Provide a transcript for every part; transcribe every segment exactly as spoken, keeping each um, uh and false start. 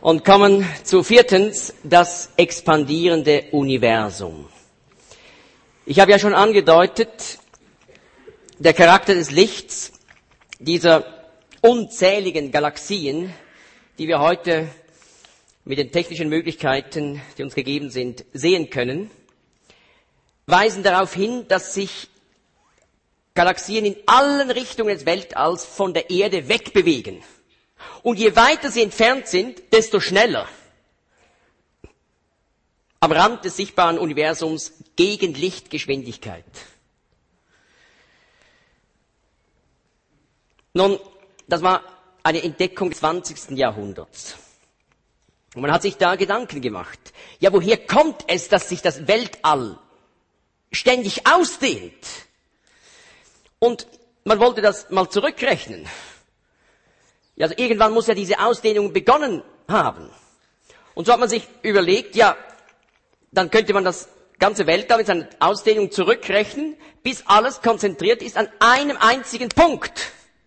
Und kommen zu viertens, das expandierende Universum. Ich habe ja schon angedeutet, der Charakter des Lichts, dieser unzähligen Galaxien, die wir heute mit den technischen Möglichkeiten, die uns gegeben sind, sehen können, weisen darauf hin, dass sich Galaxien in allen Richtungen des Weltalls von der Erde wegbewegen. Und je weiter sie entfernt sind, desto schneller. Am Rand des sichtbaren Universums gegen Lichtgeschwindigkeit. Nun, das war eine Entdeckung des zwanzigsten Jahrhunderts. Und man hat sich da Gedanken gemacht. Ja, woher kommt es, dass sich das Weltall ständig ausdehnt? Und man wollte das mal zurückrechnen. Ja, also irgendwann muss ja diese Ausdehnung begonnen haben. Und so hat man sich überlegt, ja, dann könnte man das ganze Weltall mit seiner Ausdehnung zurückrechnen, bis alles konzentriert ist an einem einzigen Punkt.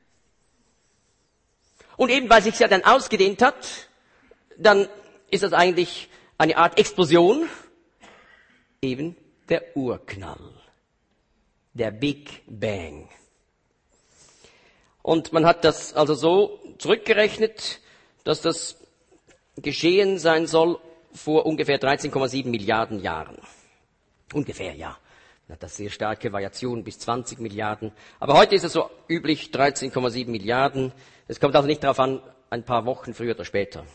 Und eben weil sich ja dann ausgedehnt hat, dann ist das eigentlich eine Art Explosion, eben der Urknall, der Big Bang. Und man hat das also so zurückgerechnet, dass das geschehen sein soll vor ungefähr dreizehn Komma sieben Milliarden Jahren. Ungefähr, ja. Man hat das sehr starke Variationen bis zwanzig Milliarden. Aber heute ist es so üblich dreizehn Komma sieben Milliarden. Es kommt also nicht darauf an, ein paar Wochen früher oder später.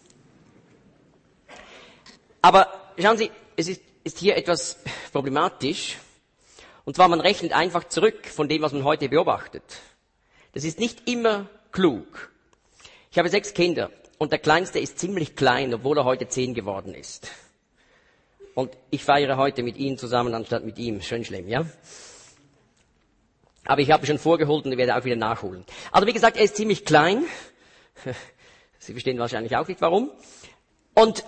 Aber schauen Sie, es ist, ist hier etwas problematisch. Und zwar, man rechnet einfach zurück von dem, was man heute beobachtet. Das ist nicht immer klug. Ich habe sechs Kinder und der Kleinste ist ziemlich klein, obwohl er heute zehn geworden ist. Und ich feiere heute mit Ihnen zusammen, anstatt mit ihm. Schön schlimm, ja? Aber ich habe schon vorgeholt und ich werde auch wieder nachholen. Also wie gesagt, er ist ziemlich klein. Sie verstehen wahrscheinlich auch nicht, warum. Und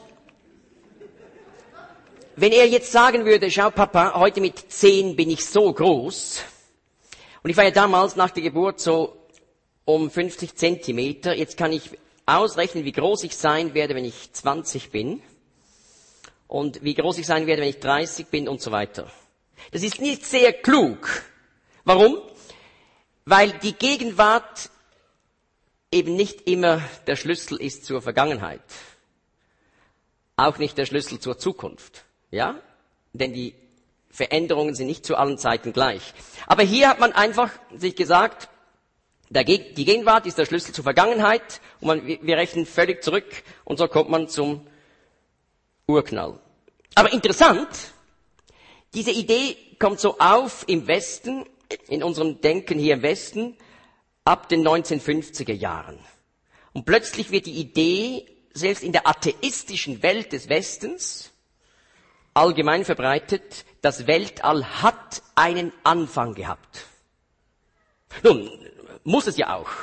wenn er jetzt sagen würde, schau Papa, heute mit zehn bin ich so groß. Und ich war ja damals nach der Geburt so um fünfzig Zentimeter. Jetzt kann ich ausrechnen, wie groß ich sein werde, wenn ich zwanzig bin. Und wie groß ich sein werde, wenn ich dreißig bin und so weiter. Das ist nicht sehr klug. Warum? Weil die Gegenwart eben nicht immer der Schlüssel ist zur Vergangenheit. Auch nicht der Schlüssel zur Zukunft. Ja? Denn die Veränderungen sind nicht zu allen Zeiten gleich. Aber hier hat man einfach sich gesagt, der Ge- die Gegenwart ist der Schlüssel zur Vergangenheit und man, wir rechnen völlig zurück und so kommt man zum Urknall. Aber interessant, diese Idee kommt so auf im Westen, in unserem Denken hier im Westen, ab den neunzehnhundertfünfziger Jahren. Und plötzlich wird die Idee, selbst in der atheistischen Welt des Westens, allgemein verbreitet, das Weltall hat einen Anfang gehabt. Nun, muss es ja auch.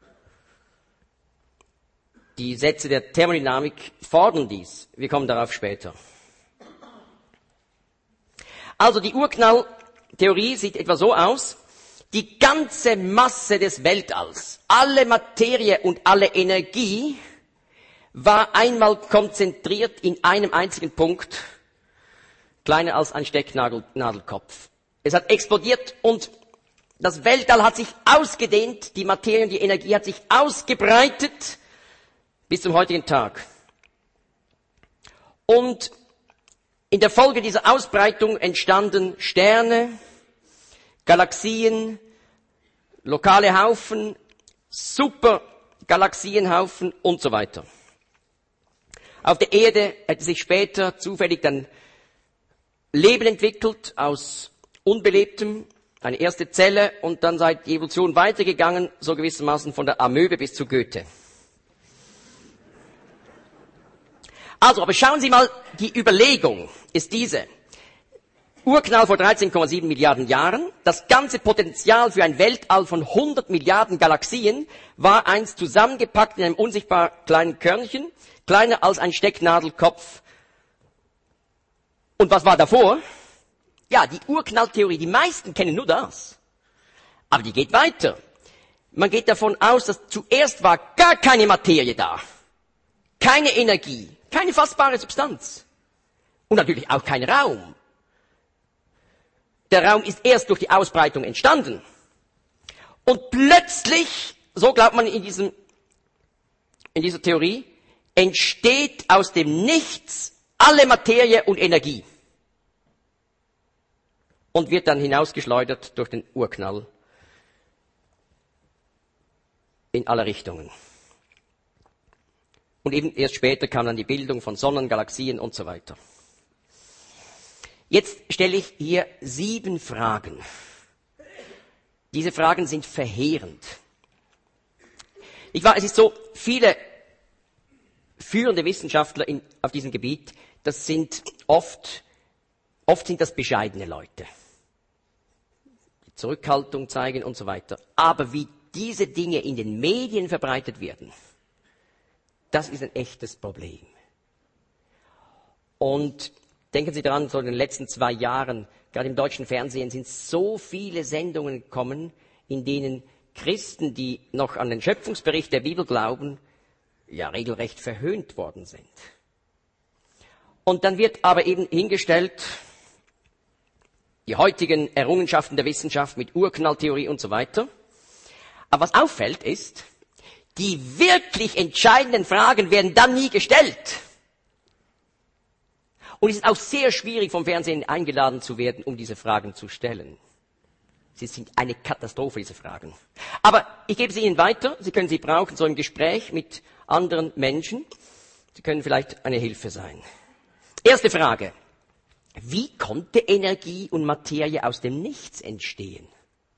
Die Sätze der Thermodynamik fordern dies. Wir kommen darauf später. Also die Urknalltheorie sieht etwa so aus, die ganze Masse des Weltalls, alle Materie und alle Energie war einmal konzentriert in einem einzigen Punkt, kleiner als ein Stecknadelkopf. Es hat explodiert und das Weltall hat sich ausgedehnt, die Materie und die Energie hat sich ausgebreitet bis zum heutigen Tag. Und in der Folge dieser Ausbreitung entstanden Sterne, Galaxien, lokale Haufen, Supergalaxienhaufen und so weiter. Auf der Erde hätte sich später zufällig dann Leben entwickelt aus Unbelebtem, eine erste Zelle und dann sei die Evolution weitergegangen, so gewissermaßen von der Amöbe bis zu Goethe. Also, aber schauen Sie mal, die Überlegung ist diese. Urknall vor dreizehn Komma sieben Milliarden Jahren, das ganze Potenzial für ein Weltall von hundert Milliarden Galaxien war einst zusammengepackt in einem unsichtbar kleinen Körnchen, kleiner als ein Stecknadelkopf. Und was war davor? Ja, die Urknalltheorie, die meisten kennen nur das. Aber die geht weiter. Man geht davon aus, dass zuerst war gar keine Materie da. keine Energie, keine fassbare Substanz und natürlich auch kein Raum. Der Raum ist erst durch die Ausbreitung entstanden. Und plötzlich, so glaubt man in diesem, in dieser Theorie, entsteht aus dem Nichts alle Materie und Energie. Und wird dann hinausgeschleudert durch den Urknall in alle Richtungen. Und eben erst später kam dann die Bildung von Sonnen, Galaxien und so weiter. Jetzt stelle ich hier sieben Fragen. Diese Fragen sind verheerend. Ich war, es ist so, viele führende Wissenschaftler in, auf diesem Gebiet, das sind oft, oft sind das bescheidene Leute. Die Zurückhaltung zeigen und so weiter. Aber wie diese Dinge in den Medien verbreitet werden, das ist ein echtes Problem. Und denken Sie daran, so in den letzten zwei Jahren, gerade im deutschen Fernsehen, sind so viele Sendungen gekommen, in denen Christen, die noch an den Schöpfungsbericht der Bibel glauben, ja regelrecht verhöhnt worden sind. Und dann wird aber eben hingestellt, die heutigen Errungenschaften der Wissenschaft mit Urknalltheorie und so weiter. Aber was auffällt ist, die wirklich entscheidenden Fragen werden dann nie gestellt. Und es ist auch sehr schwierig, vom Fernsehen eingeladen zu werden, um diese Fragen zu stellen. Sie sind eine Katastrophe, diese Fragen. Aber ich gebe sie Ihnen weiter. Sie können sie brauchen, so im Gespräch mit anderen Menschen. Sie können vielleicht eine Hilfe sein. Erste Frage. Wie konnte Energie und Materie aus dem Nichts entstehen?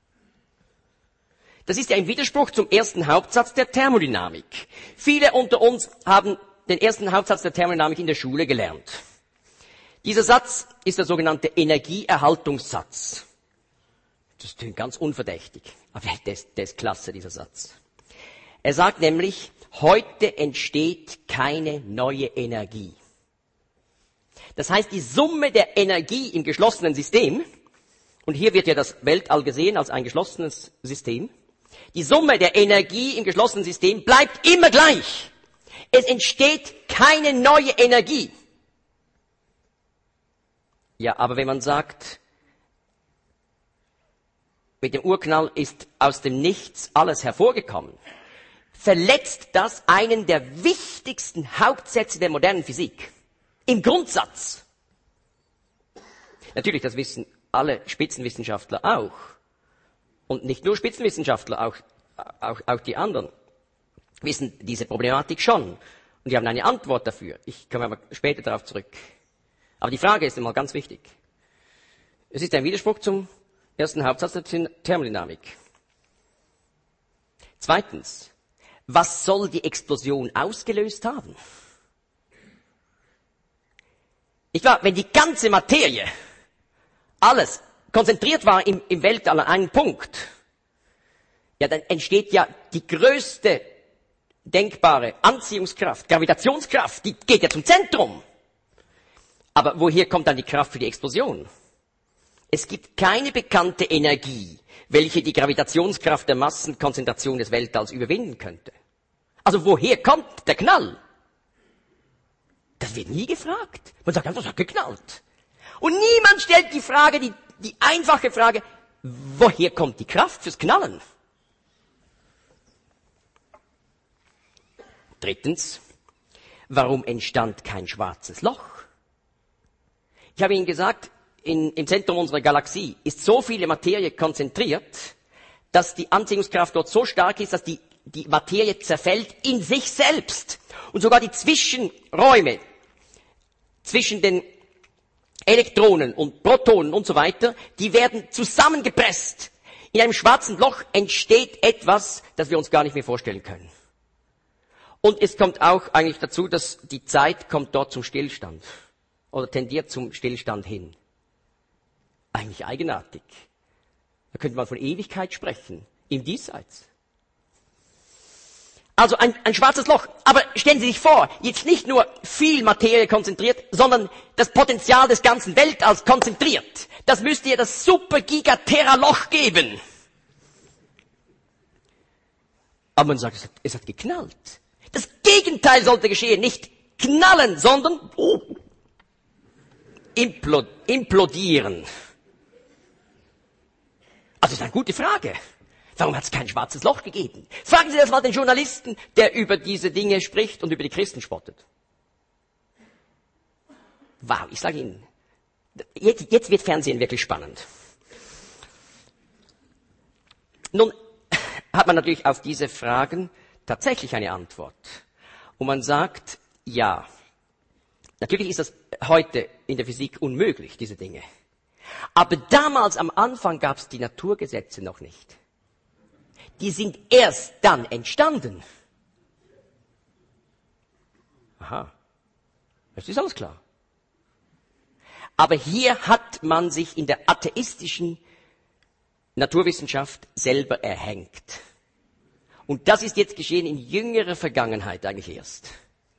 Das ist ja im Widerspruch zum ersten Hauptsatz der Thermodynamik. Viele unter uns haben den ersten Hauptsatz der Thermodynamik in der Schule gelernt. Dieser Satz ist der sogenannte Energieerhaltungssatz. Das klingt ganz unverdächtig, aber der ist, der ist klasse, dieser Satz. Er sagt nämlich, heute entsteht keine neue Energie. Das heißt, die Summe der Energie im geschlossenen System, und hier wird ja das Weltall gesehen als ein geschlossenes System, die Summe der Energie im geschlossenen System bleibt immer gleich. Es entsteht keine neue Energie. Ja, aber wenn man sagt, mit dem Urknall ist aus dem Nichts alles hervorgekommen, verletzt das einen der wichtigsten Hauptsätze der modernen Physik. Im Grundsatz. Natürlich, das wissen alle Spitzenwissenschaftler auch. Und nicht nur Spitzenwissenschaftler, auch, auch, auch die anderen wissen diese Problematik schon. Und die haben eine Antwort dafür. Ich komme aber später darauf zurück. Aber die Frage ist einmal ganz wichtig. Es ist ein Widerspruch zum ersten Hauptsatz der Thermodynamik. Zweitens, was soll die Explosion ausgelöst haben? Ich war, wenn die ganze Materie, alles konzentriert war im, im Weltall an einen Punkt, ja, dann entsteht ja die größte denkbare Anziehungskraft, Gravitationskraft, die geht ja zum Zentrum. Aber woher kommt dann die Kraft für die Explosion? Es gibt keine bekannte Energie, welche die Gravitationskraft der Massenkonzentration des Weltalls überwinden könnte. Also woher kommt der Knall? Das wird nie gefragt. Man sagt einfach, es hat geknallt. Und niemand stellt die Frage, die, die einfache Frage, woher kommt die Kraft fürs Knallen? Drittens, warum entstand kein schwarzes Loch? Ich habe Ihnen gesagt, in, im Zentrum unserer Galaxie ist so viele Materie konzentriert, dass die Anziehungskraft dort so stark ist, dass die, die Materie zerfällt in sich selbst. Und sogar die Zwischenräume zwischen den Elektronen und Protonen und so weiter, die werden zusammengepresst. In einem schwarzen Loch entsteht etwas, das wir uns gar nicht mehr vorstellen können. Und es kommt auch eigentlich dazu, dass die Zeit kommt dort zum Stillstand oder tendiert zum Stillstand hin. Eigentlich eigenartig. Da könnte man von Ewigkeit sprechen, im Diesseits. Also ein, ein schwarzes Loch. Aber stellen Sie sich vor, jetzt nicht nur viel Materie konzentriert, sondern das Potenzial des ganzen Weltalls konzentriert. Das müsste ja das Super-Gigaterra-Loch geben. Aber man sagt, es hat, es hat geknallt. Das Gegenteil sollte geschehen, nicht knallen, sondern oh, implodieren. Also das ist eine gute Frage. Warum hat es kein schwarzes Loch gegeben? Fragen Sie das mal den Journalisten, der über diese Dinge spricht und über die Christen spottet. Wow, ich sage Ihnen, jetzt, jetzt wird Fernsehen wirklich spannend. Nun hat man natürlich auf diese Fragen tatsächlich eine Antwort. Und man sagt, ja, natürlich ist das heute in der Physik unmöglich, diese Dinge. Aber damals am Anfang gab es die Naturgesetze noch nicht. Die sind erst dann entstanden. Aha, das ist alles klar. Aber hier hat man sich in der atheistischen Naturwissenschaft selber erhängt. Und das ist jetzt geschehen in jüngerer Vergangenheit eigentlich erst.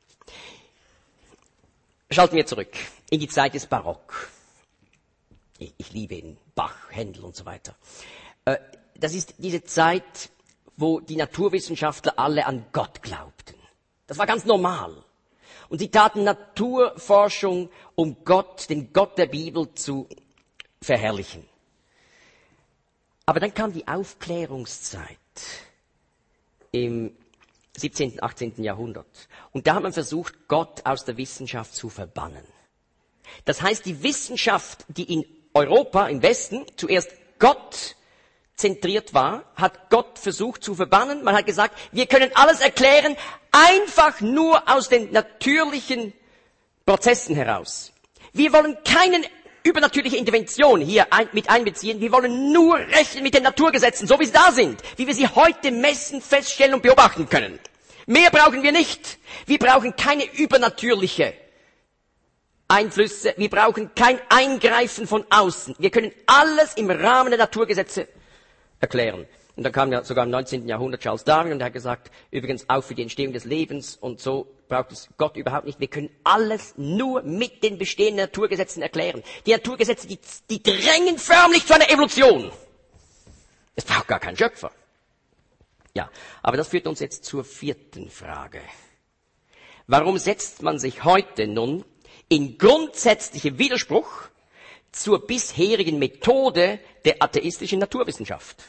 Schalten wir zurück in die Zeit des Barock. Ich, ich liebe ihn, Bach, Händel und so weiter. Äh, das ist diese Zeit, wo die Naturwissenschaftler alle an Gott glaubten. Das war ganz normal. Und sie taten Naturforschung, um Gott, den Gott der Bibel zu verherrlichen. Aber dann kam die Aufklärungszeit im siebzehnten, achtzehnten Jahrhundert. Und da hat man versucht, Gott aus der Wissenschaft zu verbannen. Das heißt, die Wissenschaft, die in Europa, im Westen, zuerst Gott zentriert war, hat Gott versucht zu verbannen. Man hat gesagt, wir können alles erklären, einfach nur aus den natürlichen Prozessen heraus. Wir wollen keine übernatürliche Intervention hier ein, mit einbeziehen. Wir wollen nur rechnen mit den Naturgesetzen, so wie sie da sind, wie wir sie heute messen, feststellen und beobachten können. Mehr brauchen wir nicht. Wir brauchen keine übernatürliche Einflüsse. Wir brauchen kein Eingreifen von außen. Wir können alles im Rahmen der Naturgesetze erklären. Und dann kam ja sogar im neunzehnten Jahrhundert Charles Darwin und er hat gesagt, übrigens auch für die Entstehung des Lebens und so braucht es Gott überhaupt nicht. Wir können alles nur mit den bestehenden Naturgesetzen erklären. Die Naturgesetze, die, die drängen förmlich zu einer Evolution. Es braucht gar keinen Schöpfer. Ja, aber das führt uns jetzt zur vierten Frage. Warum setzt man sich heute nun in grundsätzlichem Widerspruch zur bisherigen Methode der atheistischen Naturwissenschaft?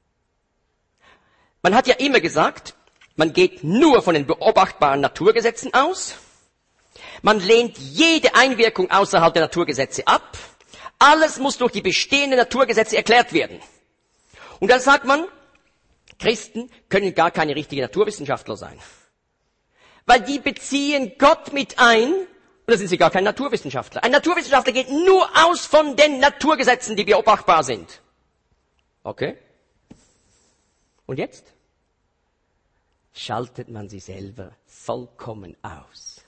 Man hat ja immer gesagt, man geht nur von den beobachtbaren Naturgesetzen aus. Man lehnt jede Einwirkung außerhalb der Naturgesetze ab. Alles muss durch die bestehenden Naturgesetze erklärt werden. Und dann sagt man, Christen können gar keine richtigen Naturwissenschaftler sein. Weil die beziehen Gott mit ein, und da sind sie gar kein Naturwissenschaftler. Ein Naturwissenschaftler geht nur aus von den Naturgesetzen, die beobachtbar sind. Okay? Und jetzt schaltet man sie selber vollkommen aus.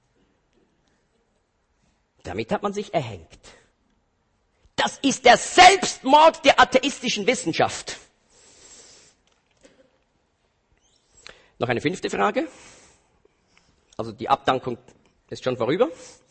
Damit hat man sich erhängt. Das ist der Selbstmord der atheistischen Wissenschaft. Noch eine fünfte Frage. Also die Abdankung ist schon vorüber.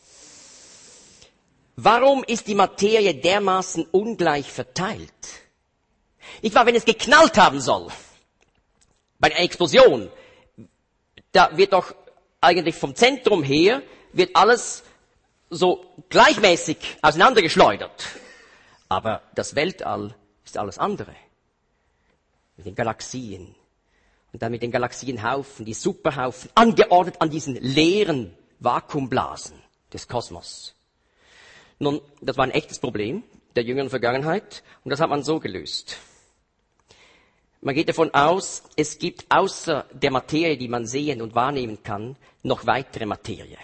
Warum ist die Materie dermaßen ungleich verteilt? Nicht wahr, wenn es geknallt haben soll, bei einer Explosion, da wird doch eigentlich vom Zentrum her, wird alles so gleichmäßig auseinandergeschleudert. Aber das Weltall ist alles andere. Mit den Galaxien. Und dann mit den Galaxienhaufen, die Superhaufen, angeordnet an diesen leeren Vakuumblasen des Kosmos. Nun, das war ein echtes Problem der jüngeren Vergangenheit und das hat man so gelöst. Man geht davon aus, es gibt außer der Materie, die man sehen und wahrnehmen kann, noch weitere Materie.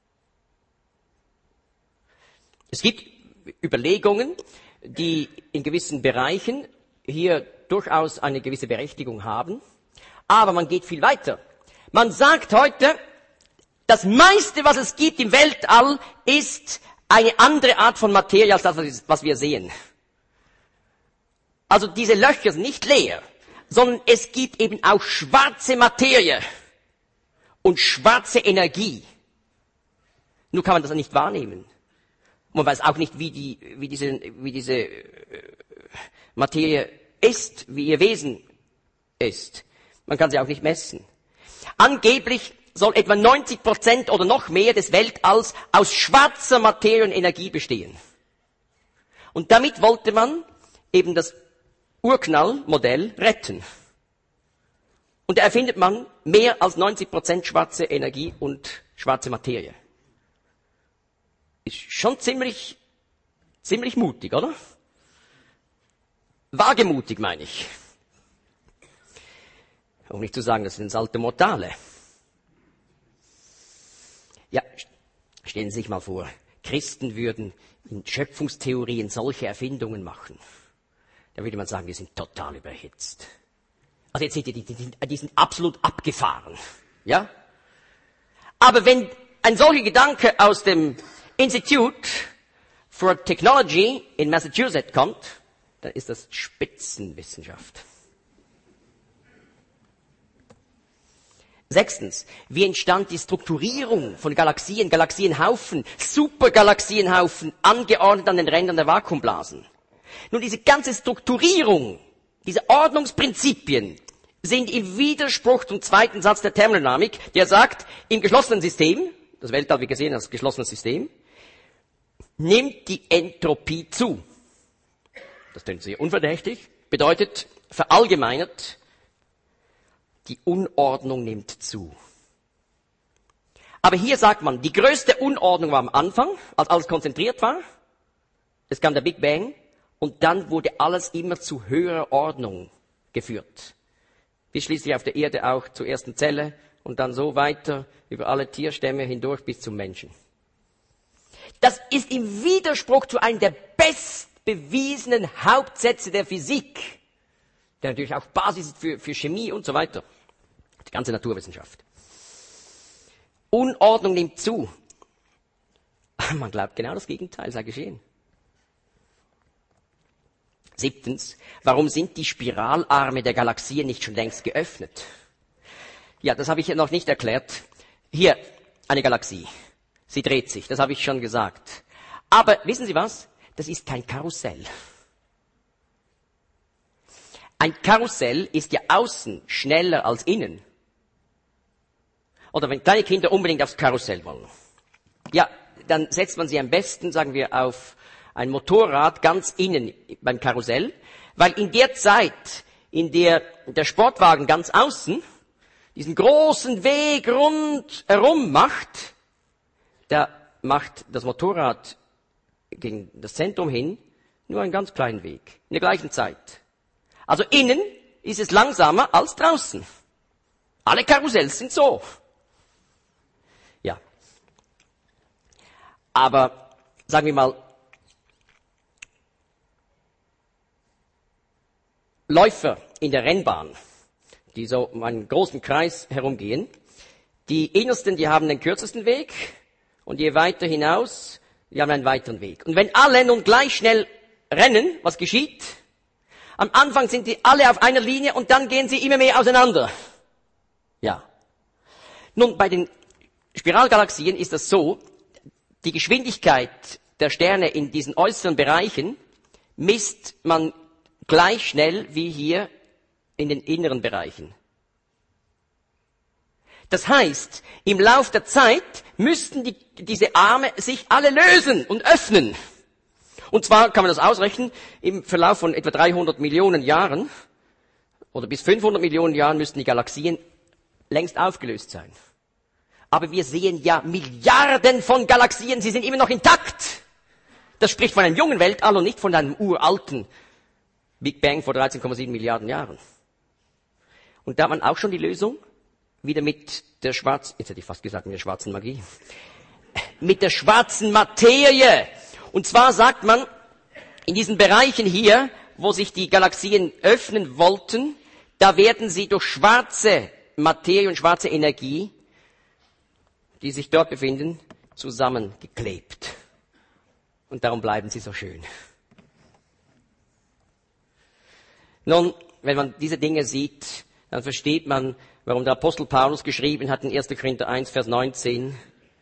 Es gibt Überlegungen, die in gewissen Bereichen hier durchaus eine gewisse Berechtigung haben. Aber man geht viel weiter. Man sagt heute, das meiste, was es gibt im Weltall, ist eine andere Art von Materie als das, was wir sehen. Also diese Löcher sind nicht leer, sondern es gibt eben auch schwarze Materie und schwarze Energie. Nur kann man das nicht wahrnehmen. Man weiß auch nicht, wie, die, wie, diese, wie diese Materie ist, wie ihr Wesen ist. Man kann sie auch nicht messen. Angeblich soll etwa neunzig Prozent oder noch mehr des Weltalls aus schwarzer Materie und Energie bestehen. Und damit wollte man eben das Urknallmodell retten. Und da erfindet man mehr als neunzig Prozent schwarze Energie und schwarze Materie. Ist schon ziemlich, ziemlich mutig, oder? Wagemutig, meine ich. Um nicht zu sagen, das sind alte Mortale. Ja, stellen Sie sich mal vor, Christen würden in Schöpfungstheorien solche Erfindungen machen. Da würde man sagen, wir sind total überhitzt. Also jetzt sind die, die, die, die sind absolut abgefahren. Ja? Aber wenn ein solcher Gedanke aus dem Institute for Technology in Massachusetts kommt, dann ist das Spitzenwissenschaft. Sechstens, wie entstand die Strukturierung von Galaxien, Galaxienhaufen, Supergalaxienhaufen, angeordnet an den Rändern der Vakuumblasen? Nun, diese ganze Strukturierung, diese Ordnungsprinzipien sind im Widerspruch zum zweiten Satz der Thermodynamik, der sagt, im geschlossenen System, das Weltall wie gesehen als geschlossenes System, nimmt die Entropie zu. Das klingt sehr unverdächtig, bedeutet verallgemeinert, die Unordnung nimmt zu. Aber hier sagt man, die größte Unordnung war am Anfang, als alles konzentriert war. Es kam der Big Bang und dann wurde alles immer zu höherer Ordnung geführt. Bis schließlich auf der Erde auch zur ersten Zelle und dann so weiter über alle Tierstämme hindurch bis zum Menschen. Das ist im Widerspruch zu einem der bestbewiesenen Hauptsätze der Physik, der natürlich auch Basis ist für, für Chemie und so weiter. Die ganze Naturwissenschaft. Unordnung nimmt zu. Man glaubt genau das Gegenteil sei geschehen. Siebtens, warum sind die Spiralarme der Galaxien nicht schon längst geöffnet? Ja, das habe ich noch nicht erklärt. Hier, eine Galaxie. Sie dreht sich, das habe ich schon gesagt. Aber wissen Sie was? Das ist kein Karussell. Ein Karussell ist ja außen schneller als innen. Oder wenn kleine Kinder unbedingt aufs Karussell wollen. Ja, dann setzt man sie am besten, sagen wir, auf ein Motorrad ganz innen beim Karussell, weil in der Zeit, in der der Sportwagen ganz außen diesen großen Weg rundherum macht, da macht das Motorrad gegen das Zentrum hin nur einen ganz kleinen Weg, in der gleichen Zeit. Also innen ist es langsamer als draußen. Alle Karussells sind so. Ja. Aber, sagen wir mal, Läufer in der Rennbahn, die so um einen großen Kreis herumgehen, die Innersten, die haben den kürzesten Weg und je weiter hinaus, die haben einen weiteren Weg. Und wenn alle nun gleich schnell rennen, was geschieht? Am Anfang sind die alle auf einer Linie und dann gehen sie immer mehr auseinander. Ja. Nun, bei den Spiralgalaxien ist das so, die Geschwindigkeit der Sterne in diesen äußeren Bereichen misst man gleich schnell wie hier in den inneren Bereichen. Das heißt, im Lauf der Zeit müssten die, diese Arme sich alle lösen und öffnen. Und zwar kann man das ausrechnen, im Verlauf von etwa dreihundert Millionen Jahren oder bis fünfhundert Millionen Jahren müssten die Galaxien längst aufgelöst sein. Aber wir sehen ja Milliarden von Galaxien, sie sind immer noch intakt. Das spricht von einem jungen Weltall und nicht von einem uralten Big Bang vor dreizehn Komma sieben Milliarden Jahren. Und da hat man auch schon die Lösung, wieder mit der schwarzen, jetzt hätte ich fast gesagt mit der schwarzen Magie, mit der schwarzen Materie. Und zwar sagt man, in diesen Bereichen hier, wo sich die Galaxien öffnen wollten, da werden sie durch schwarze Materie und schwarze Energie, die sich dort befinden, zusammengeklebt. Und darum bleiben sie so schön. Nun, wenn man diese Dinge sieht, dann versteht man, warum der Apostel Paulus geschrieben hat in erster Korinther eins, Vers neunzehn.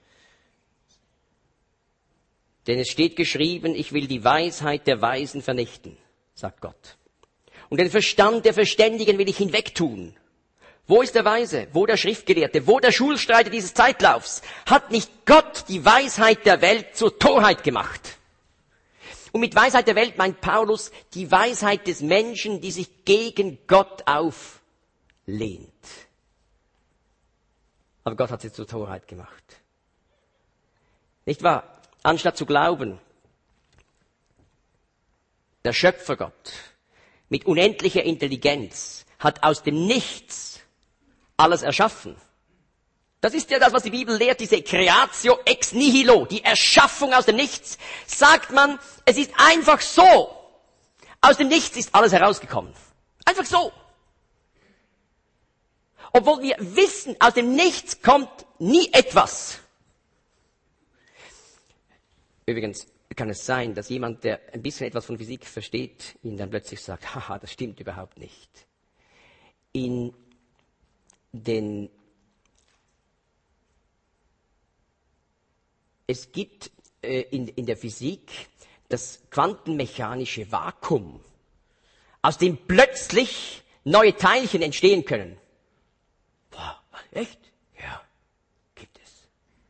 Denn es steht geschrieben, ich will die Weisheit der Weisen vernichten, sagt Gott. Und den Verstand der Verständigen will ich hinwegtun. Wo ist der Weise? Wo der Schriftgelehrte? Wo der Schulstreiter dieses Zeitlaufs? Hat nicht Gott die Weisheit der Welt zur Torheit gemacht? Und mit Weisheit der Welt meint Paulus die Weisheit des Menschen, die sich gegen Gott auflehnt. Aber Gott hat sie zur Torheit gemacht. Nicht wahr? Anstatt zu glauben, der Schöpfergott mit unendlicher Intelligenz hat aus dem Nichts alles erschaffen. Das ist ja das, was die Bibel lehrt, diese Creatio ex nihilo, die Erschaffung aus dem Nichts. Sagt man, es ist einfach so. Aus dem Nichts ist alles herausgekommen. Einfach so. Obwohl wir wissen, aus dem Nichts kommt nie etwas. Übrigens kann es sein, dass jemand, der ein bisschen etwas von Physik versteht, Ihnen dann plötzlich sagt, haha, das stimmt überhaupt nicht. In den Es gibt äh, in, in der Physik das quantenmechanische Vakuum, aus dem plötzlich neue Teilchen entstehen können. Boah, echt? Ja, gibt es.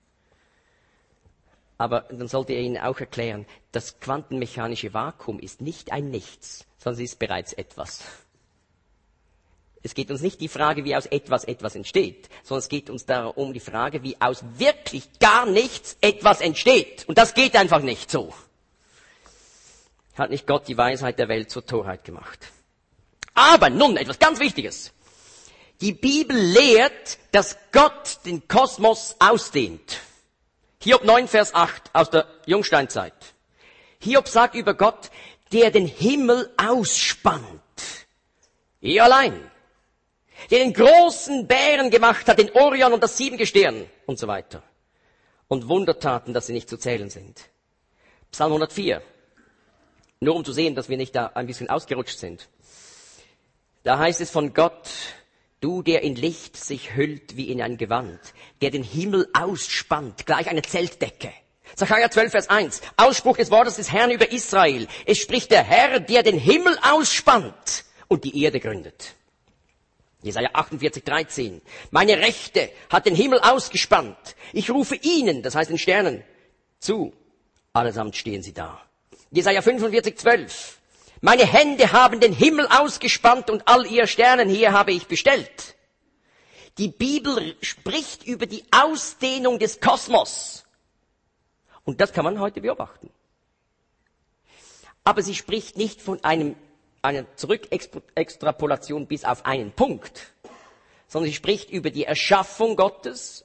Aber dann sollte er Ihnen auch erklären, das quantenmechanische Vakuum ist nicht ein Nichts, sondern es ist bereits etwas. Es geht uns nicht die Frage, wie aus etwas etwas entsteht, sondern es geht uns darum die Frage, wie aus wirklich gar nichts etwas entsteht. Und das geht einfach nicht so. Hat nicht Gott die Weisheit der Welt zur Torheit gemacht. Aber nun etwas ganz Wichtiges. Die Bibel lehrt, dass Gott den Kosmos ausdehnt. Hiob neun, Vers acht aus der Jungsteinzeit. Hiob sagt über Gott, der den Himmel ausspannt. Er allein. Der den großen Bären gemacht hat, den Orion und das Siebengestirn und so weiter. Und Wundertaten, dass sie nicht zu zählen sind. Psalm hundertvier. Nur um zu sehen, dass wir nicht da ein bisschen ausgerutscht sind. Da heißt es von Gott, du, der in Licht sich hüllt wie in ein Gewand, der den Himmel ausspannt, gleich eine Zeltdecke. Sacharja zwölf, Vers eins. Ausspruch des Wortes des Herrn über Israel. Es spricht der Herr, der den Himmel ausspannt und die Erde gründet. Jesaja achtundvierzig, dreizehn. Meine Rechte hat den Himmel ausgespannt. Ich rufe ihnen, das heißt den Sternen, zu. Allesamt stehen sie da. Jesaja fünfundvierzig, zwölf. Meine Hände haben den Himmel ausgespannt und all ihr Sternen hier habe ich bestellt. Die Bibel spricht über die Ausdehnung des Kosmos. Und das kann man heute beobachten. Aber sie spricht nicht von einem eine Zurückextrapolation bis auf einen Punkt, sondern sie spricht über die Erschaffung Gottes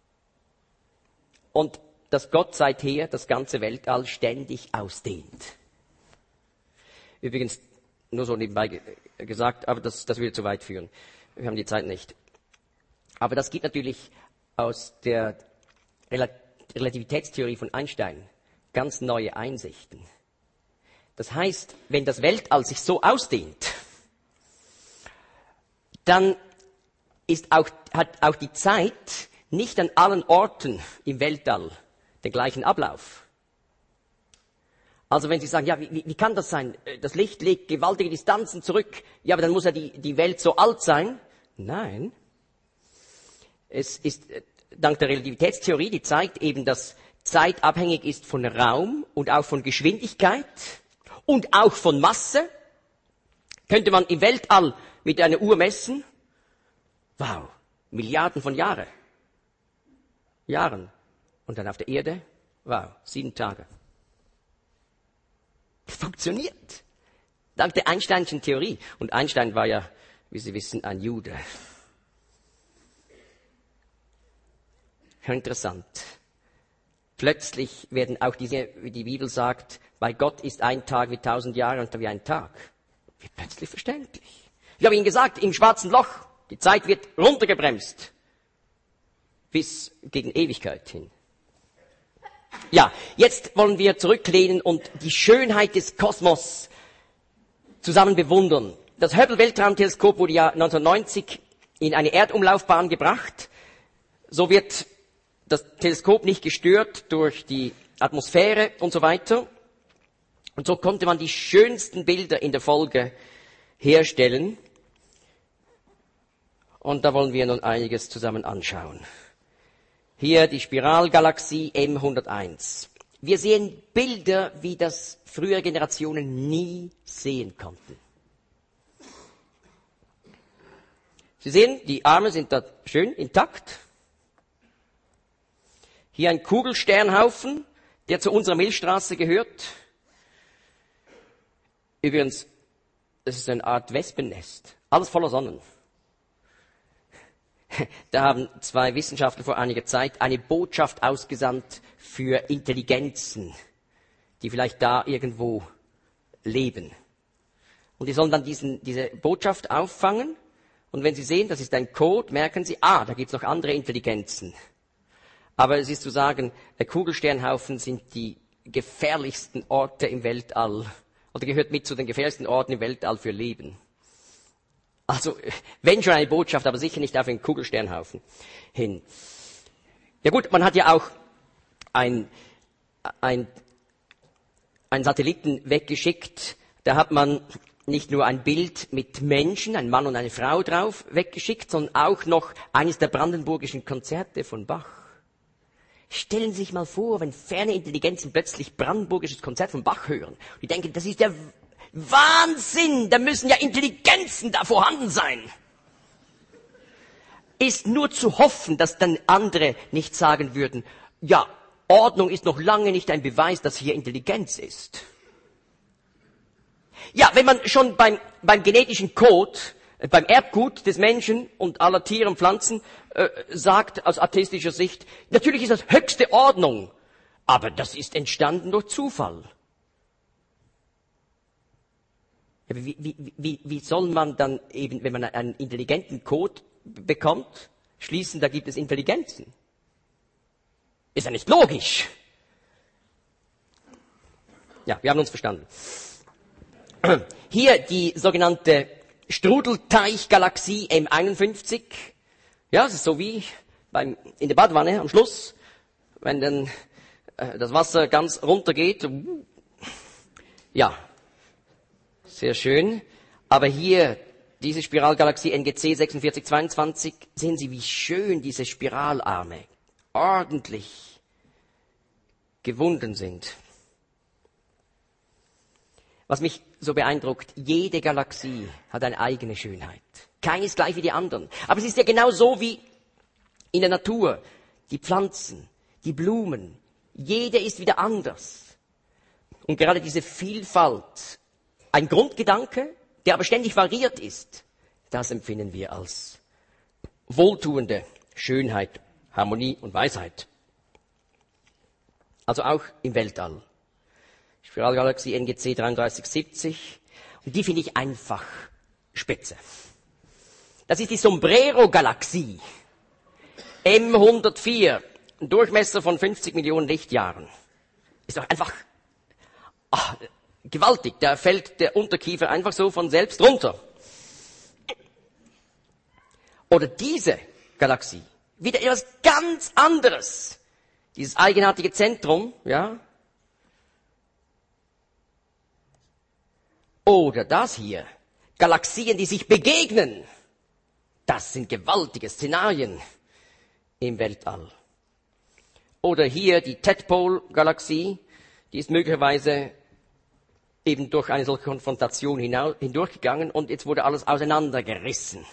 und dass Gott seither das ganze Weltall ständig ausdehnt. Übrigens, nur so nebenbei gesagt, aber das, das würde zu weit führen. Wir haben die Zeit nicht. Aber das gibt natürlich aus der Relativitätstheorie von Einstein ganz neue Einsichten. Das heißt, wenn das Weltall sich so ausdehnt, dann ist auch, hat auch die Zeit nicht an allen Orten im Weltall den gleichen Ablauf. Also wenn Sie sagen, ja, wie, wie kann das sein? Das Licht legt gewaltige Distanzen zurück. Ja, aber dann muss ja die, die Welt so alt sein. Nein. Es ist dank der Relativitätstheorie, die zeigt eben, dass Zeit abhängig ist von Raum und auch von Geschwindigkeit. Und auch von Masse. Könnte man im Weltall mit einer Uhr messen? Wow, Milliarden von Jahren. Jahren. Und dann auf der Erde? Wow, sieben Tage. Funktioniert. Dank der Einsteinschen Theorie. Und Einstein war ja, wie Sie wissen, ein Jude. Interessant. Plötzlich werden auch diese, wie die Bibel sagt, bei Gott ist ein Tag wie tausend Jahre und wie ein Tag. Wird plötzlich verständlich. Ich habe Ihnen gesagt, im schwarzen Loch, die Zeit wird runtergebremst. Bis gegen Ewigkeit hin. Ja, jetzt wollen wir zurücklehnen und die Schönheit des Kosmos zusammen bewundern. Das Hubble-Weltraumteleskop wurde ja neunzehnhundertneunzig in eine Erdumlaufbahn gebracht. So wird das Teleskop nicht gestört durch die Atmosphäre und so weiter. Und so konnte man die schönsten Bilder in der Folge herstellen. Und da wollen wir nun einiges zusammen anschauen. Hier die Spiralgalaxie M hunderteins. Wir sehen Bilder, wie das frühere Generationen nie sehen konnten. Sie sehen, die Arme sind da schön intakt. Hier ein Kugelsternhaufen, der zu unserer Milchstraße gehört. Übrigens, das ist eine Art Wespennest. Alles voller Sonnen. Da haben zwei Wissenschaftler vor einiger Zeit eine Botschaft ausgesandt für Intelligenzen, die vielleicht da irgendwo leben. Und die sollen dann diesen, diese Botschaft auffangen. Und wenn sie sehen, das ist ein Code, merken sie, ah, da gibt es noch andere Intelligenzen. Aber es ist zu sagen, der Kugelsternhaufen sind die gefährlichsten Orte im Weltall. Oder gehört mit zu den gefährlichsten Orten im Weltall für Leben. Also, wenn schon eine Botschaft, aber sicher nicht auf den Kugelsternhaufen hin. Ja gut, man hat ja auch ein, ein, ein Satelliten weggeschickt. Da hat man nicht nur ein Bild mit Menschen, ein Mann und eine Frau drauf, weggeschickt, sondern auch noch eines der brandenburgischen Konzerte von Bach. Stellen Sie sich mal vor, wenn ferne Intelligenzen plötzlich brandenburgisches Konzert von Bach hören. Die denken, das ist der Wahnsinn, da müssen ja Intelligenzen da vorhanden sein. Ist nur zu hoffen, dass dann andere nicht sagen würden, ja, Ordnung ist noch lange nicht ein Beweis, dass hier Intelligenz ist. Ja, wenn man schon beim, beim genetischen Code, äh, beim Erbgut des Menschen und aller Tiere und Pflanzen äh, sagt, aus atheistischer Sicht, natürlich ist das höchste Ordnung, aber das ist entstanden durch Zufall. Ja, wie, wie, wie, wie soll man dann eben, wenn man einen intelligenten Code bekommt, schließen, da gibt es Intelligenzen? Ist ja nicht logisch. Ja, wir haben uns verstanden. Hier die sogenannte Strudelteichgalaxie M einundfünfzig. Ja, das ist so wie beim, in der Badwanne am Schluss, wenn dann äh, das Wasser ganz runter geht. Ja, sehr schön. Aber hier, diese Spiralgalaxie N G C vier sechs zwei zwei, sehen Sie, wie schön diese Spiralarme ordentlich gewunden sind. Was mich so beeindruckt, jede Galaxie hat eine eigene Schönheit. Keine ist gleich wie die anderen. Aber es ist ja genau so wie in der Natur. Die Pflanzen, die Blumen, jede ist wieder anders. Und gerade diese Vielfalt, ein Grundgedanke, der aber ständig variiert ist, das empfinden wir als wohltuende Schönheit, Harmonie und Weisheit. Also auch im Weltall. Spiralgalaxie N G C drei drei sieben null. Und die finde ich einfach spitze. Das ist die Sombrero-Galaxie. M hundertvier. Ein Durchmesser von fünfzig Millionen Lichtjahren. Ist doch einfach ach, gewaltig. Da fällt der Unterkiefer einfach so von selbst runter. Oder diese Galaxie. Wieder etwas ganz anderes. Dieses eigenartige Zentrum, ja. Oder das hier. Galaxien, die sich begegnen. Das sind gewaltige Szenarien im Weltall. Oder hier die Tadpole-Galaxie. Die ist möglicherweise eben durch eine solche Konfrontation hindurchgegangen und jetzt wurde alles auseinandergerissen.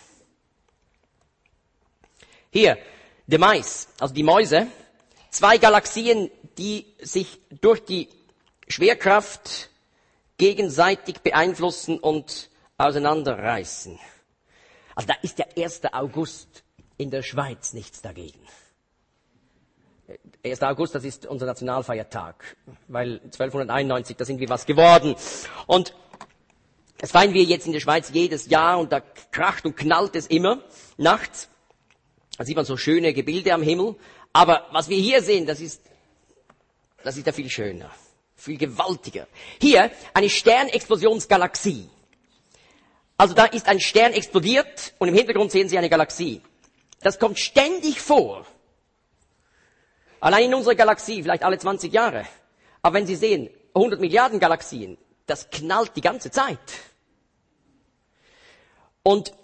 Hier, der Mais, also die Mäuse. Zwei Galaxien, die sich durch die Schwerkraft gegenseitig beeinflussen und auseinanderreißen. Also da ist der erste August in der Schweiz nichts dagegen. erster August, das ist unser Nationalfeiertag, weil zwölfhunderteinundneunzig, da sind wir was geworden. Und das feiern wir jetzt in der Schweiz jedes Jahr und da kracht und knallt es immer nachts. Da sieht man so schöne Gebilde am Himmel. Aber was wir hier sehen, das ist, das ist ja viel schöner. Viel gewaltiger. Hier eine Sternexplosionsgalaxie. Also da ist ein Stern explodiert und im Hintergrund sehen Sie eine Galaxie. Das kommt ständig vor. Allein in unserer Galaxie, vielleicht alle zwanzig Jahre. Aber wenn Sie sehen, hundert Milliarden Galaxien, das knallt die ganze Zeit. Und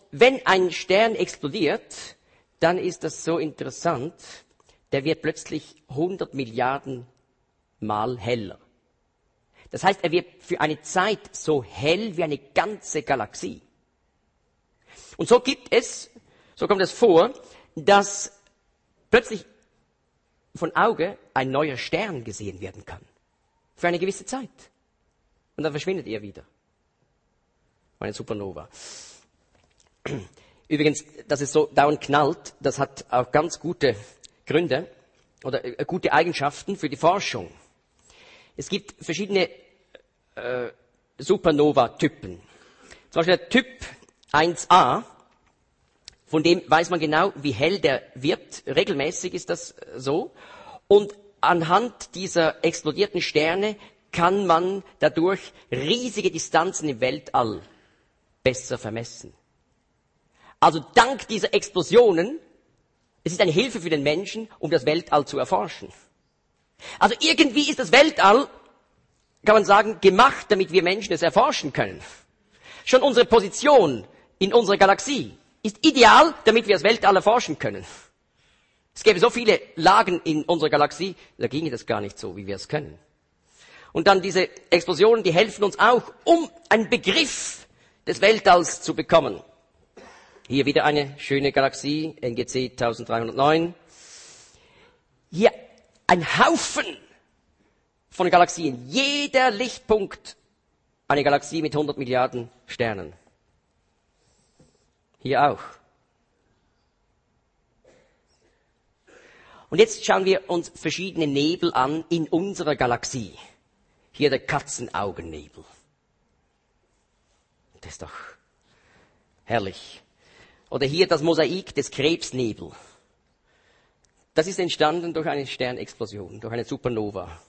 wenn ein Stern explodiert, dann ist das so interessant, der wird plötzlich hundert Milliarden Mal heller. Das heißt, er wird für eine Zeit so hell wie eine ganze Galaxie. Und so gibt es, so kommt es vor, dass plötzlich von Auge ein neuer Stern gesehen werden kann. Für eine gewisse Zeit. Und dann verschwindet er wieder. Eine Supernova. Übrigens, dass es so dauernd knallt, das hat auch ganz gute Gründe oder äh, gute Eigenschaften für die Forschung. Es gibt verschiedene äh, Supernova-Typen. Zum Beispiel der Typ eins a, von dem weiß man genau, wie hell der wird. Regelmäßig ist das so. Und anhand dieser explodierten Sterne kann man dadurch riesige Distanzen im Weltall besser vermessen. Also dank dieser Explosionen, es ist eine Hilfe für den Menschen, um das Weltall zu erforschen. Also irgendwie ist das Weltall, kann man sagen, gemacht, damit wir Menschen es erforschen können. Schon unsere Position in unserer Galaxie ist ideal, damit wir das Weltall erforschen können. Es gäbe so viele Lagen in unserer Galaxie, da ginge das gar nicht so, wie wir es können. Und dann diese Explosionen, die helfen uns auch, um einen Begriff des Weltalls zu bekommen. Hier wieder eine schöne Galaxie, N G C dreizehnhundertneun. Hier ein Haufen von Galaxien. Jeder Lichtpunkt eine Galaxie mit hundert Milliarden Sternen. Hier auch. Und jetzt schauen wir uns verschiedene Nebel an in unserer Galaxie. Hier der Katzenaugennebel. Das ist doch herrlich. Oder hier das Mosaik des Krebsnebel. Das ist entstanden durch eine Sternexplosion, durch eine Supernova.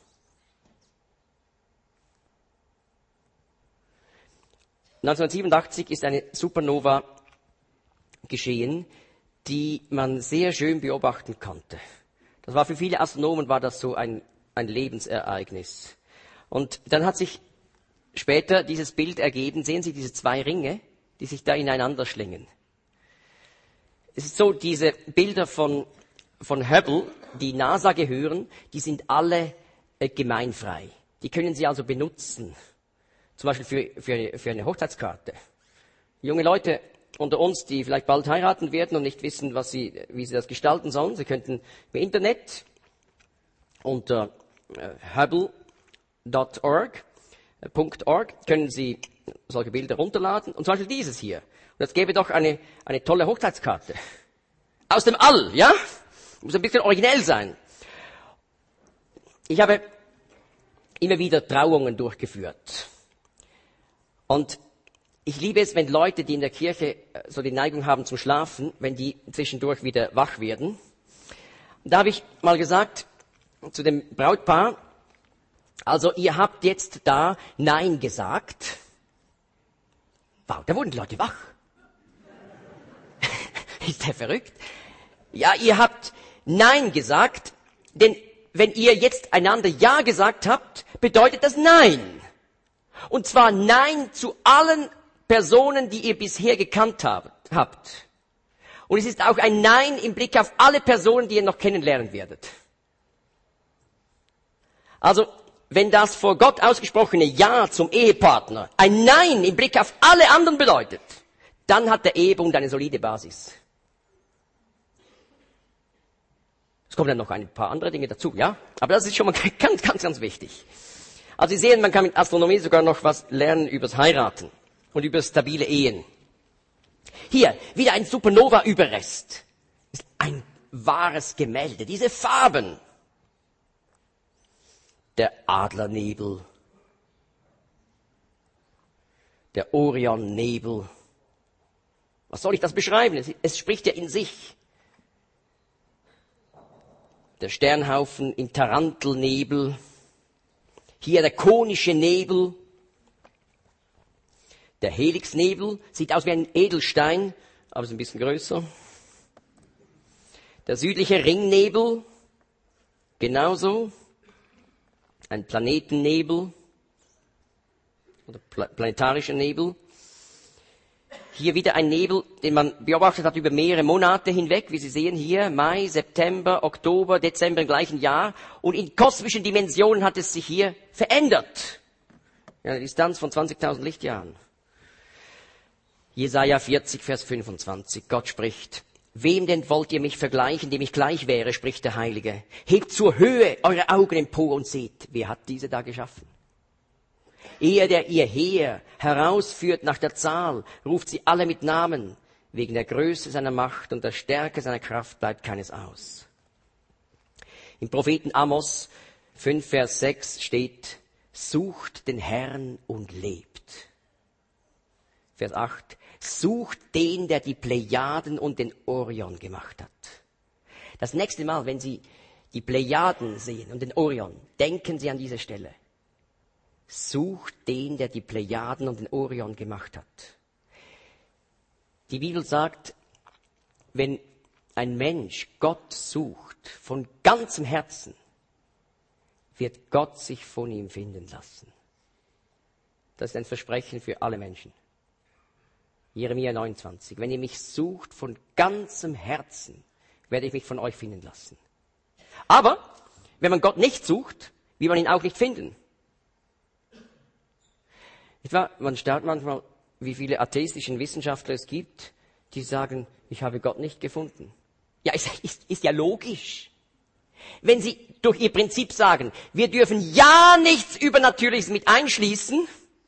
neunzehnhundertsiebenundachtzig ist eine Supernova geschehen, die man sehr schön beobachten konnte. Das war für viele Astronomen war das so ein, ein Lebensereignis. Und dann hat sich später dieses Bild ergeben. Sehen Sie diese zwei Ringe, die sich da ineinander schlingen. Es ist so, diese Bilder von, von Hubble, die NASA gehören, die sind alle äh, gemeinfrei. Die können Sie also benutzen. Zum Beispiel für, für, eine, für eine Hochzeitskarte. Junge Leute unter uns, die vielleicht bald heiraten werden und nicht wissen, was sie, wie sie das gestalten sollen, sie könnten im Internet unter äh, hubble Punkt org, äh, .org können Sie solche Bilder runterladen. Und zum Beispiel dieses hier. Und das gäbe doch eine, eine tolle Hochzeitskarte. Aus dem All, ja? Muss ein bisschen originell sein. Ich habe immer wieder Trauungen durchgeführt. Und ich liebe es, wenn Leute, die in der Kirche so die Neigung haben zum Schlafen, wenn die zwischendurch wieder wach werden. Und da habe ich mal gesagt zu dem Brautpaar, also ihr habt jetzt da Nein gesagt. Wow, da wurden die Leute wach. Ist der verrückt? Ja, ihr habt Nein gesagt, denn wenn ihr jetzt einander Ja gesagt habt, bedeutet das Nein. Und zwar Nein zu allen Personen, die ihr bisher gekannt habt. Und es ist auch ein Nein im Blick auf alle Personen, die ihr noch kennenlernen werdet. Also, wenn das vor Gott ausgesprochene Ja zum Ehepartner ein Nein im Blick auf alle anderen bedeutet, dann hat der Ehebund eine solide Basis. Es kommen dann noch ein paar andere Dinge dazu, ja? Aber das ist schon mal ganz, ganz, ganz wichtig. Also Sie sehen, man kann mit Astronomie sogar noch was lernen übers Heiraten und über stabile Ehen. Hier, wieder ein Supernova-Überrest. Ist ein wahres Gemälde. Diese Farben. Der Adlernebel. Der Orionnebel. Was soll ich das beschreiben? Es, es spricht ja in sich. Der Sternhaufen in Tarantelnebel. Hier der konische Nebel. Der Helixnebel sieht aus wie ein Edelstein, aber ist ein bisschen größer. Der südliche Ringnebel, genauso. Ein Planetennebel oder planetarischer Nebel. Hier wieder ein Nebel, den man beobachtet hat über mehrere Monate hinweg, wie Sie sehen hier, Mai, September, Oktober, Dezember im gleichen Jahr. Und in kosmischen Dimensionen hat es sich hier verändert. Ja, eine Distanz von zwanzigtausend Lichtjahren. Jesaja vierzig, Vers fünfundzwanzig. Gott spricht: Wem denn wollt ihr mich vergleichen, dem ich gleich wäre, spricht der Heilige. Hebt zur Höhe eure Augen empor und seht, wer hat diese da geschaffen? Er, der ihr Heer herausführt nach der Zahl, ruft sie alle mit Namen. Wegen der Größe seiner Macht und der Stärke seiner Kraft bleibt keines aus. Im Propheten Amos fünf, Vers sechs steht: Sucht den Herrn und lebt. Vers acht: Sucht den, der die Plejaden und den Orion gemacht hat. Das nächste Mal, wenn Sie die Plejaden sehen und den Orion, denken Sie an diese Stelle. Sucht den, der die Plejaden und den Orion gemacht hat. Die Bibel sagt, wenn ein Mensch Gott sucht, von ganzem Herzen, wird Gott sich von ihm finden lassen. Das ist ein Versprechen für alle Menschen. Jeremia neunundzwanzig. Wenn ihr mich sucht von ganzem Herzen, werde ich mich von euch finden lassen. Aber wenn man Gott nicht sucht, will man ihn auch nicht finden. Etwa, man staunt manchmal, wie viele atheistischen Wissenschaftler es gibt, die sagen, ich habe Gott nicht gefunden. Ja, ist, ist, ist ja logisch. Wenn sie durch ihr Prinzip sagen, wir dürfen ja nichts Übernatürliches mit einschließen,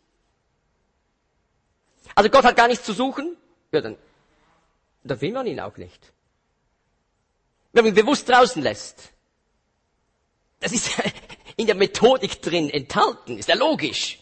also Gott hat gar nichts zu suchen, ja, dann, dann will man ihn auch nicht. Wenn man ihn bewusst draußen lässt. Das ist in der Methodik drin enthalten, ist ja logisch.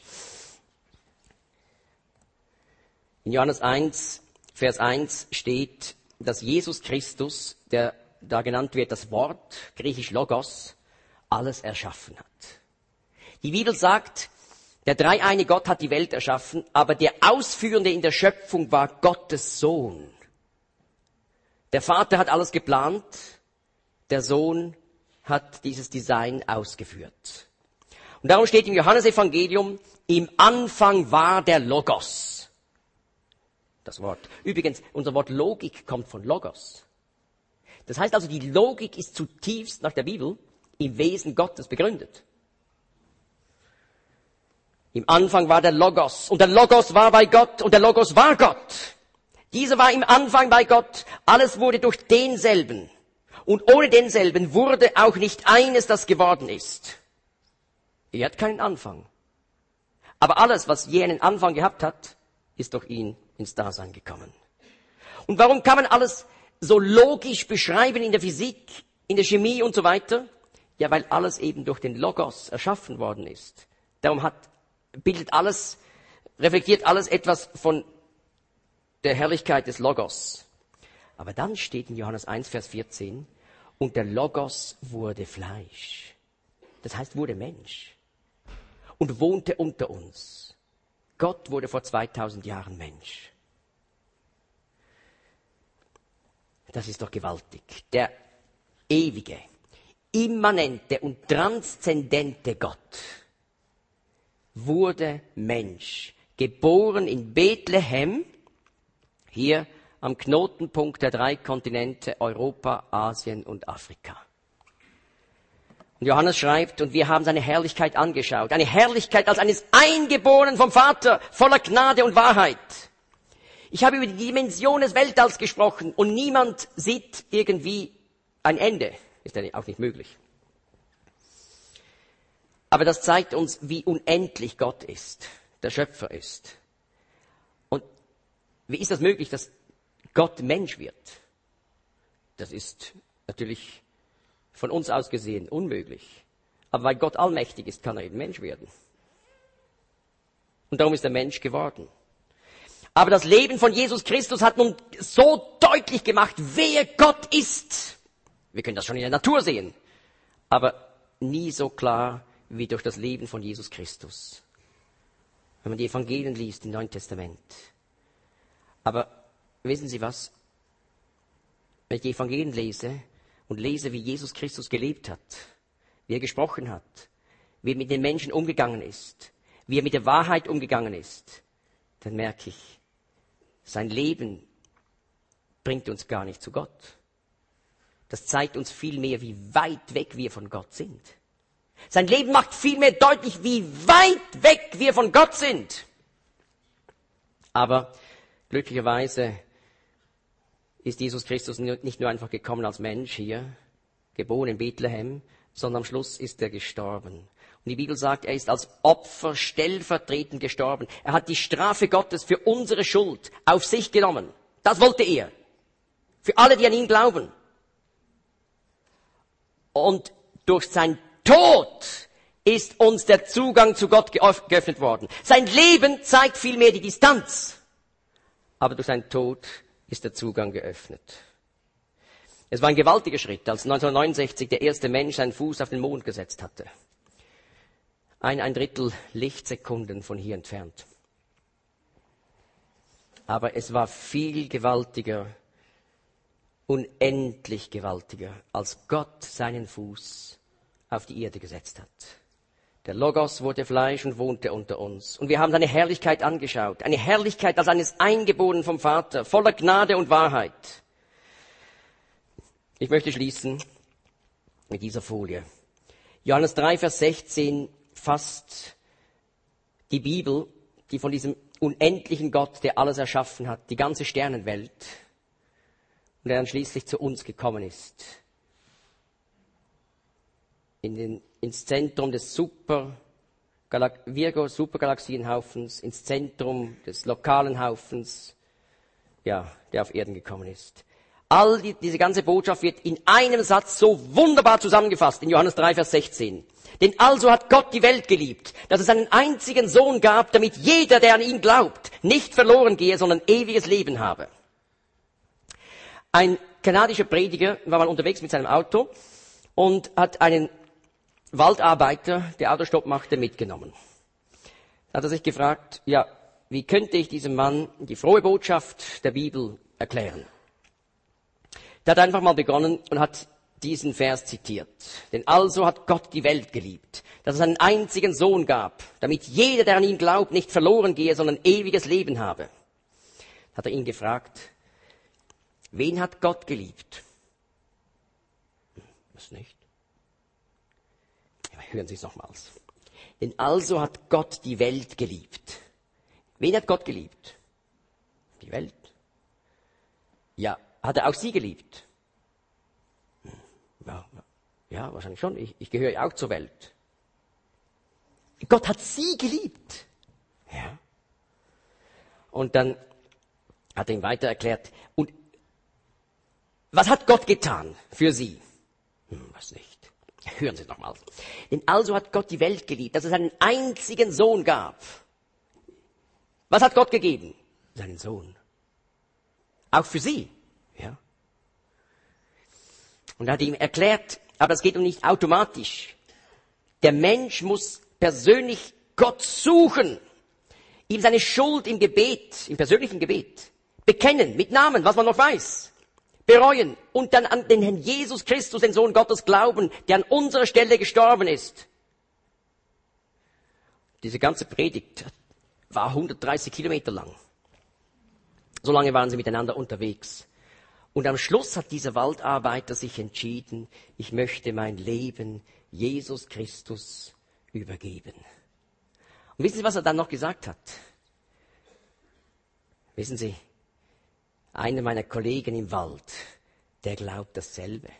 In Johannes eins, Vers eins steht, dass Jesus Christus, der da genannt wird, das Wort, griechisch Logos, alles erschaffen hat. Die Bibel sagt, der dreieine Gott hat die Welt erschaffen, aber der Ausführende in der Schöpfung war Gottes Sohn. Der Vater hat alles geplant, der Sohn hat dieses Design ausgeführt. Und darum steht im Johannesevangelium, im Anfang war der Logos. Das Wort. Übrigens, unser Wort Logik kommt von Logos. Das heißt also, die Logik ist zutiefst nach der Bibel im Wesen Gottes begründet. Im Anfang war der Logos und der Logos war bei Gott und der Logos war Gott. Dieser war im Anfang bei Gott. Alles wurde durch denselben. Und ohne denselben wurde auch nicht eines, das geworden ist. Er hat keinen Anfang. Aber alles, was je einen Anfang gehabt hat, ist durch ihn ins Dasein gekommen. Und warum kann man alles so logisch beschreiben in der Physik, in der Chemie und so weiter? Ja, weil alles eben durch den Logos erschaffen worden ist. Darum hat, bildet alles, reflektiert alles etwas von der Herrlichkeit des Logos. Aber dann steht in Johannes eins, Vers vierzehn, und der Logos wurde Fleisch. Das heißt, wurde Mensch. Und wohnte unter uns. Gott wurde vor zweitausend Jahren Mensch. Das ist doch gewaltig. Der ewige, immanente und transzendente Gott wurde Mensch. Geboren in Bethlehem, hier am Knotenpunkt der drei Kontinente Europa, Asien und Afrika. Und Johannes schreibt, und wir haben seine Herrlichkeit angeschaut. Eine Herrlichkeit als eines Eingeborenen vom Vater, voller Gnade und Wahrheit. Ich habe über die Dimension des Weltalls gesprochen und niemand sieht irgendwie ein Ende. Ist ja auch nicht möglich. Aber das zeigt uns, wie unendlich Gott ist, der Schöpfer ist. Und wie ist das möglich, dass Gott Mensch wird? Das ist natürlich von uns aus gesehen unmöglich. Aber weil Gott allmächtig ist, kann er eben Mensch werden. Und darum ist er Mensch geworden. Aber das Leben von Jesus Christus hat nun so deutlich gemacht, wer Gott ist. Wir können das schon in der Natur sehen, aber nie so klar wie durch das Leben von Jesus Christus. Wenn man die Evangelien liest im Neuen Testament. Aber wissen Sie was? Wenn ich die Evangelien lese und lese, wie Jesus Christus gelebt hat, wie er gesprochen hat, wie er mit den Menschen umgegangen ist, wie er mit der Wahrheit umgegangen ist, dann merke ich, Sein Leben bringt uns gar nicht zu Gott. Das zeigt uns vielmehr, wie weit weg wir von Gott sind. Sein Leben macht vielmehr deutlich, wie weit weg wir von Gott sind. Aber glücklicherweise ist Jesus Christus nicht nur einfach gekommen als Mensch hier, geboren in Bethlehem, sondern am Schluss ist er gestorben. Und die Bibel sagt, er ist als Opfer stellvertretend gestorben. Er hat die Strafe Gottes für unsere Schuld auf sich genommen. Das wollte er. Für alle, die an ihn glauben. Und durch sein Tod ist uns der Zugang zu Gott geöffnet worden. Sein Leben zeigt vielmehr die Distanz. Aber durch seinen Tod ist der Zugang geöffnet. Es war ein gewaltiger Schritt, als neunzehnhundertneunundsechzig der erste Mensch seinen Fuß auf den Mond gesetzt hatte. Ein, ein Drittel Lichtsekunden von hier entfernt. Aber es war viel gewaltiger, unendlich gewaltiger, als Gott seinen Fuß auf die Erde gesetzt hat. Der Logos wurde Fleisch und wohnte unter uns. Und wir haben seine Herrlichkeit angeschaut. Eine Herrlichkeit als eines Eingeborenen vom Vater, voller Gnade und Wahrheit. Ich möchte schließen mit dieser Folie. Johannes drei, Vers sechzehn fasst die Bibel, die von diesem unendlichen Gott, der alles erschaffen hat, die ganze Sternenwelt, und der dann schließlich zu uns gekommen ist, in den, ins Zentrum des Super, Virgo Supergalaxienhaufens, ins Zentrum des lokalen Haufens, ja, der auf Erden gekommen ist. All die, diese ganze Botschaft wird in einem Satz so wunderbar zusammengefasst in Johannes drei, Vers sechzehn. Denn also hat Gott die Welt geliebt, dass es einen einzigen Sohn gab, damit jeder, der an ihn glaubt, nicht verloren gehe, sondern ewiges Leben habe. Ein kanadischer Prediger war mal unterwegs mit seinem Auto und hat einen Waldarbeiter, der Autostopp machte, mitgenommen. Da hat er sich gefragt, ja, wie könnte ich diesem Mann die frohe Botschaft der Bibel erklären? Der hat einfach mal begonnen und hat diesen Vers zitiert. Denn also hat Gott die Welt geliebt, dass es einen einzigen Sohn gab, damit jeder, der an ihn glaubt, nicht verloren gehe, sondern ewiges Leben habe. Hat er ihn gefragt, wen hat Gott geliebt? Hm, was nicht? Ja, hören Sie es nochmals. Denn also hat Gott die Welt geliebt. Wen hat Gott geliebt? Die Welt. Ja, hat er auch Sie geliebt? Ja, ja, wahrscheinlich schon. Ich, ich gehöre auch zur Welt. Gott hat Sie geliebt. Ja. Und dann hat er ihm weiter erklärt. Und was hat Gott getan für Sie? Hm, was nicht. Hören Sie nochmal. Denn also hat Gott die Welt geliebt, dass es einen einzigen Sohn gab. Was hat Gott gegeben? Seinen Sohn. Auch für Sie. Ja. Und er hat ihm erklärt, aber es geht um nicht automatisch. Der Mensch muss persönlich Gott suchen, ihm seine Schuld im Gebet, im persönlichen Gebet, bekennen, mit Namen, was man noch weiß, bereuen und dann an den Herrn Jesus Christus, den Sohn Gottes, glauben, der an unserer Stelle gestorben ist. Diese ganze Predigt war hundertdreißig Kilometer lang. So lange waren sie miteinander unterwegs. Und am Schluss hat dieser Waldarbeiter sich entschieden, ich möchte mein Leben Jesus Christus übergeben. Und wissen Sie, was er dann noch gesagt hat? Wissen Sie, einer meiner Kollegen im Wald, der glaubt dasselbe.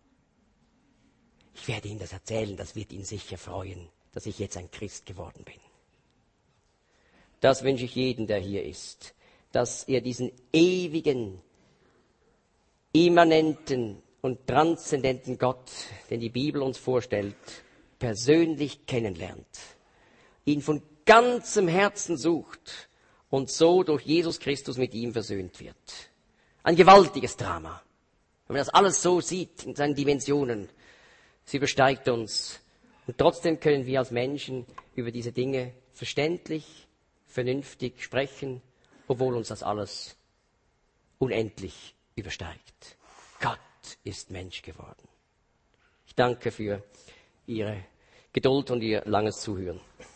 Ich werde Ihnen das erzählen, das wird ihn sicher freuen, dass ich jetzt ein Christ geworden bin. Das wünsche ich jedem, der hier ist, dass er diesen ewigen, immanenten und transzendenten Gott, den die Bibel uns vorstellt, persönlich kennenlernt, ihn von ganzem Herzen sucht und so durch Jesus Christus mit ihm versöhnt wird. Ein gewaltiges Drama. Wenn man das alles so sieht in seinen Dimensionen, es übersteigt uns. Und trotzdem können wir als Menschen über diese Dinge verständlich, vernünftig sprechen, obwohl uns das alles unendlich übersteigt. Gott ist Mensch geworden. Ich danke für Ihre Geduld und Ihr langes Zuhören.